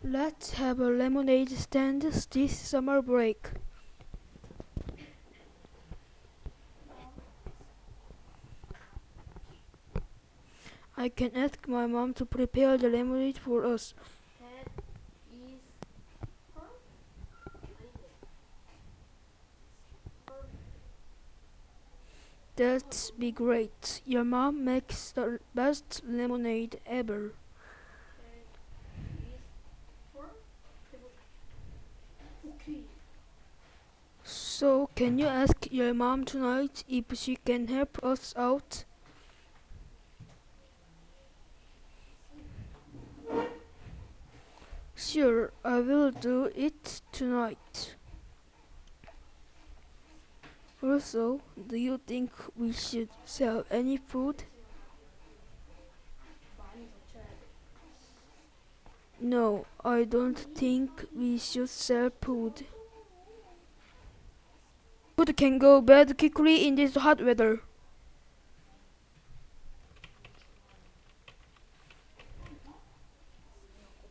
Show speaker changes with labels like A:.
A: Let's have a lemonade stand this summer break. I can ask my mom to prepare the lemonade for us. That'd be great. Your mom makes the best lemonade ever. So, can you ask your mom tonight if she can help us out? Sure, I will do it tonight. Also, do you think we should sell any food? No, I don't think we should sell food. Food can go bad quickly in this hot weather.